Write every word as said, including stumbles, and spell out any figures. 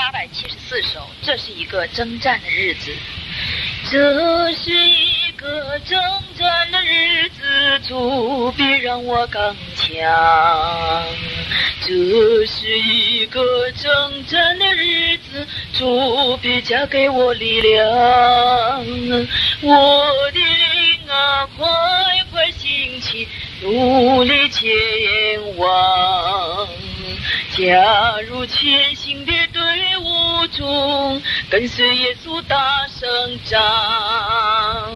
八百七十四首。这是一个征战的日子，这是一个征战的日子，主必让我刚强。这是一个征战的日子，主必加给我力量。我的灵啊，快快兴起，努力前往，加入前行的队伍中，跟随耶稣打胜仗。